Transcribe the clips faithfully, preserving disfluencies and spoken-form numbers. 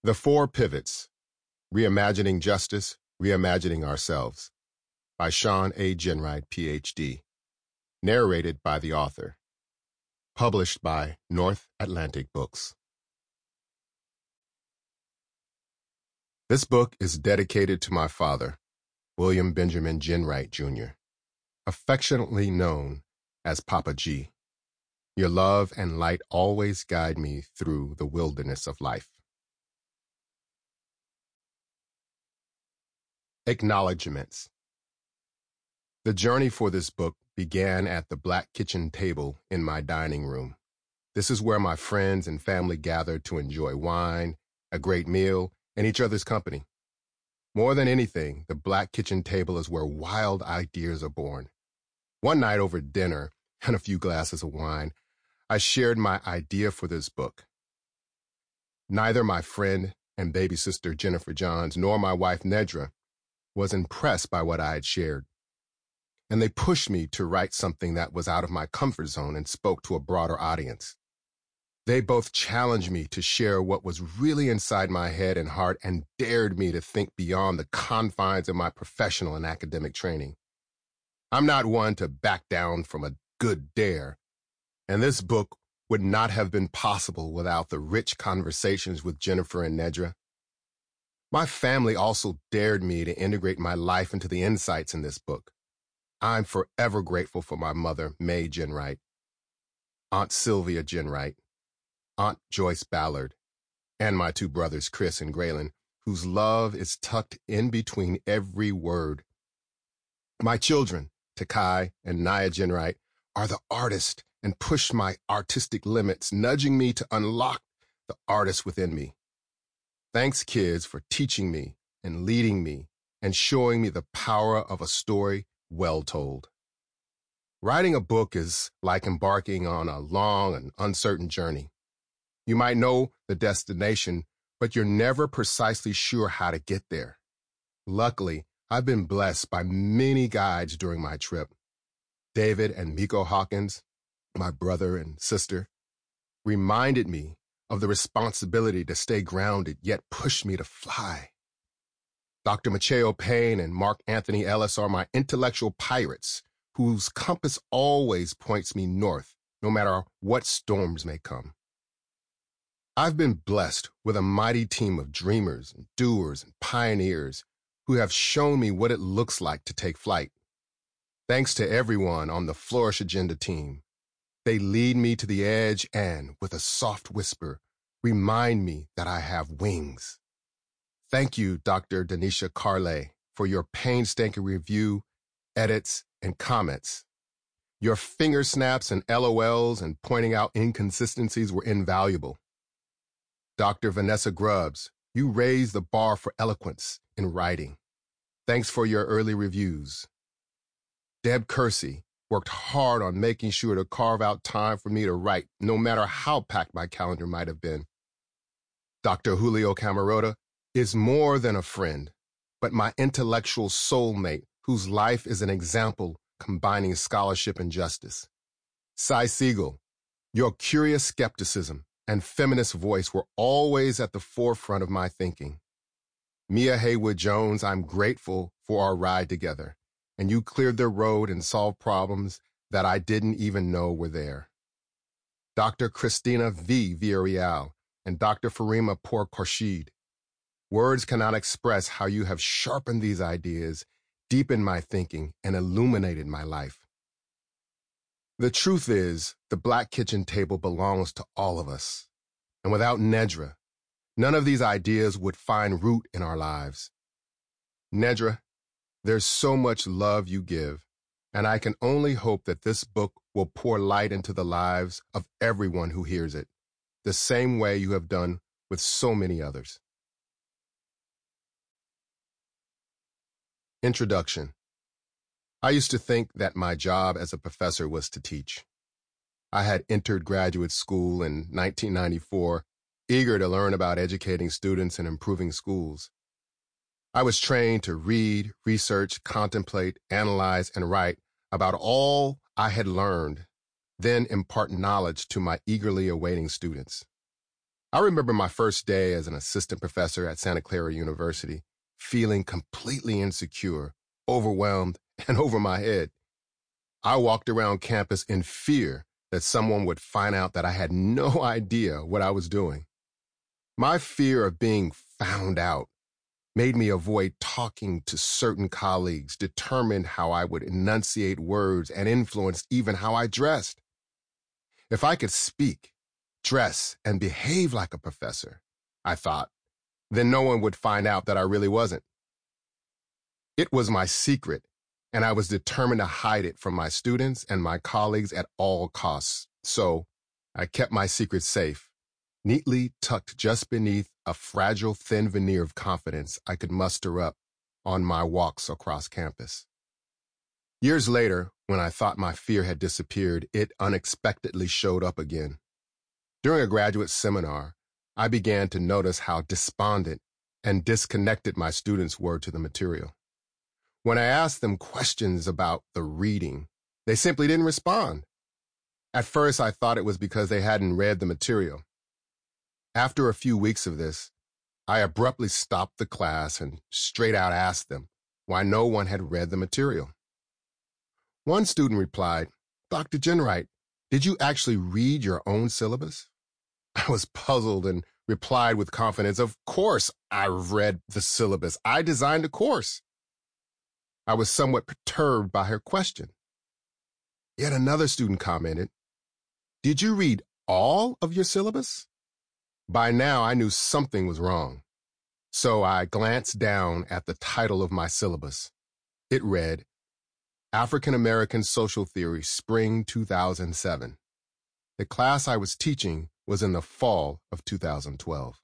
The Four Pivots, Reimagining Justice, Reimagining Ourselves, by Sean A. Ginwright, P H D. Narrated by the author. Published by North Atlantic Books. This book is dedicated to my father, William Benjamin Ginwright, Junior, affectionately known as Papa G. Your love and light always guide me through the wilderness of life. Acknowledgements. The journey for this book began at the black kitchen table in my dining room. This is where my friends and family gathered to enjoy wine, a great meal, and each other's company. More than anything, the black kitchen table is where wild ideas are born. One night over dinner and a few glasses of wine, I shared my idea for this book. Neither my friend and baby sister Jennifer Johns nor my wife Nedra was impressed by what I had shared, and they pushed me to write something that was out of my comfort zone and spoke to a broader audience. They both challenged me to share what was really inside my head and heart and dared me to think beyond the confines of my professional and academic training. I'm not one to back down from a good dare, and this book would not have been possible without the rich conversations with Jennifer and Nedra. My family also dared me to integrate my life into the insights in this book. I'm forever grateful for my mother, Mae Ginwright, Aunt Sylvia Ginwright, Aunt Joyce Ballard, and my two brothers, Chris and Graylin, whose love is tucked in between every word. My children, Takai and Naya Ginwright, are the artists and push my artistic limits, nudging me to unlock the artist within me. Thanks, kids, for teaching me and leading me and showing me the power of a story well told. Writing a book is like embarking on a long and uncertain journey. You might know the destination, but you're never precisely sure how to get there. Luckily, I've been blessed by many guides during my trip. David and Miko Hawkins, my brother and sister, reminded me of the responsibility to stay grounded, yet pushed me to fly. Doctor Macheo Payne and Mark Anthony Ellis are my intellectual pirates, whose compass always points me north, no matter what storms may come. I've been blessed with a mighty team of dreamers and doers and pioneers who have shown me what it looks like to take flight. Thanks to everyone on the Flourish Agenda team. They lead me to the edge and, with a soft whisper, remind me that I have wings. Thank you, Doctor Denisha Carley, for your painstaking review, edits, and comments. Your finger snaps and L O Ls and pointing out inconsistencies were invaluable. Doctor Vanessa Grubbs, you raised the bar for eloquence in writing. Thanks for your early reviews. Deb Kersey worked hard on making sure to carve out time for me to write, no matter how packed my calendar might have been. Doctor Julio Camarota is more than a friend, but my intellectual soulmate whose life is an example combining scholarship and justice. Cy Siegel, your curious skepticism and feminist voice were always at the forefront of my thinking. Mia Haywood Jones, I'm grateful for our ride together, and you cleared the road and solved problems that I didn't even know were there. Doctor Christina V. Villarreal and Doctor Farima Pour Khorshid, words cannot express how you have sharpened these ideas, deepened my thinking, and illuminated my life. The truth is, the black kitchen table belongs to all of us, and without Nedra, none of these ideas would find root in our lives. Nedra, there's so much love you give, and I can only hope that this book will pour light into the lives of everyone who hears it, the same way you have done with so many others. Introduction. I used to think that my job as a professor was to teach. I had entered graduate school in nineteen ninety-four, eager to learn about educating students and improving schools. I was trained to read, research, contemplate, analyze, and write about all I had learned, then impart knowledge to my eagerly awaiting students. I remember my first day as an assistant professor at Santa Clara University, feeling completely insecure, overwhelmed, and over my head. I walked around campus in fear that someone would find out that I had no idea what I was doing. My fear of being found out made me avoid talking to certain colleagues, determined how I would enunciate words, and influenced even how I dressed. If I could speak, dress, and behave like a professor, I thought, then no one would find out that I really wasn't. It was my secret, and I was determined to hide it from my students and my colleagues at all costs. So I kept my secret safe, neatly tucked just beneath a fragile, thin veneer of confidence I could muster up on my walks across campus. Years later, when I thought my fear had disappeared, it unexpectedly showed up again. During a graduate seminar, I began to notice how despondent and disconnected my students were to the material. When I asked them questions about the reading, they simply didn't respond. At first, I thought it was because they hadn't read the material. After a few weeks of this, I abruptly stopped the class and straight out asked them why no one had read the material. One student replied, "Doctor Ginwright, did you actually read your own syllabus?" I was puzzled and replied with confidence, "Of course I read the syllabus. I designed the course." I was somewhat perturbed by her question. Yet another student commented, "Did you read all of your syllabus?" By now, I knew something was wrong. So I glanced down at the title of my syllabus. It read, African American Social Theory, Spring two thousand seven. The class I was teaching was in the fall of two thousand twelve.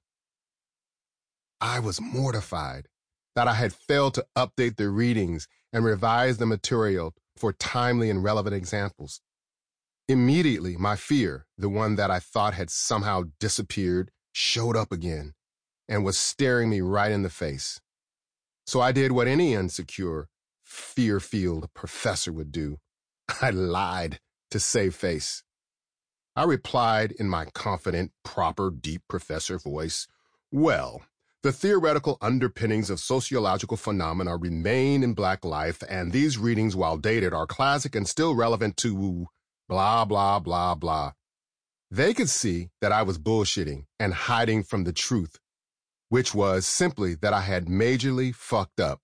I was mortified that I had failed to update the readings and revise the material for timely and relevant examples. Immediately, my fear, the one that I thought had somehow disappeared, showed up again and was staring me right in the face. So I did what any insecure, fear-filled professor would do. I lied to save face. I replied in my confident, proper, deep professor voice, "Well, the theoretical underpinnings of sociological phenomena remain in Black life, and these readings, while dated, are classic and still relevant to blah, blah, blah, blah." They could see that I was bullshitting and hiding from the truth, which was simply that I had majorly fucked up.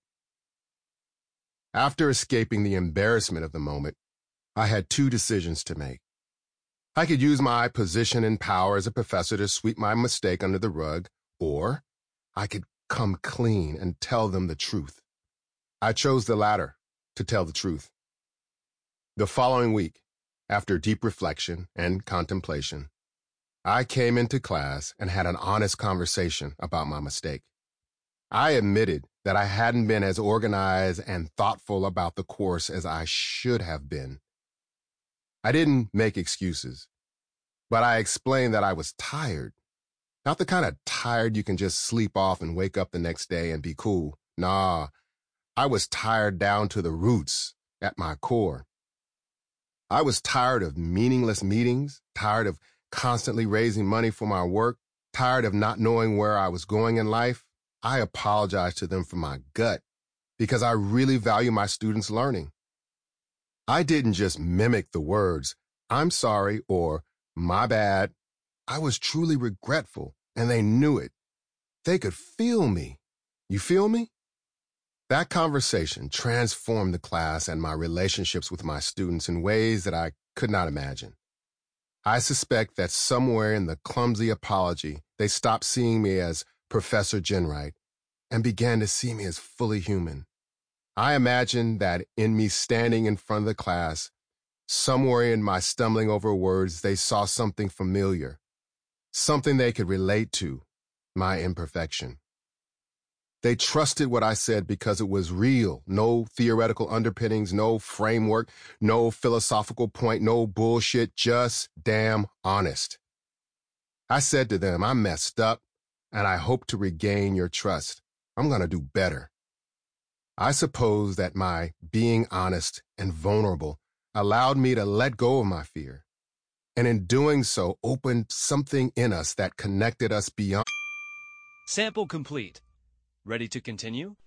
After escaping the embarrassment of the moment, I had two decisions to make. I could use my position and power as a professor to sweep my mistake under the rug, or I could come clean and tell them the truth. I chose the latter, to tell the truth. The following week, after deep reflection and contemplation, I came into class and had an honest conversation about my mistake. I admitted that I hadn't been as organized and thoughtful about the course as I should have been. I didn't make excuses, but I explained that I was tired. Not the kind of tired you can just sleep off and wake up the next day and be cool. Nah, I was tired down to the roots at my core. I was tired of meaningless meetings, tired of constantly raising money for my work, tired of not knowing where I was going in life. I apologized to them from my gut because I really value my students' learning. I didn't just mimic the words, "I'm sorry," or "my bad." I was truly regretful, and they knew it. They could feel me. You feel me? That conversation transformed the class and my relationships with my students in ways that I could not imagine. I suspect that somewhere in the clumsy apology, they stopped seeing me as Professor Ginwright and began to see me as fully human. I imagine that in me standing in front of the class, somewhere in my stumbling over words, they saw something familiar, something they could relate to, my imperfection. They trusted what I said because it was real, no theoretical underpinnings, no framework, no philosophical point, no bullshit, just damn honest. I said to them, "I messed up, and I hope to regain your trust. I'm going to do better." I suppose that my being honest and vulnerable allowed me to let go of my fear. and in doing so, opened something in us that connected us beyond. Sample complete. Ready to continue?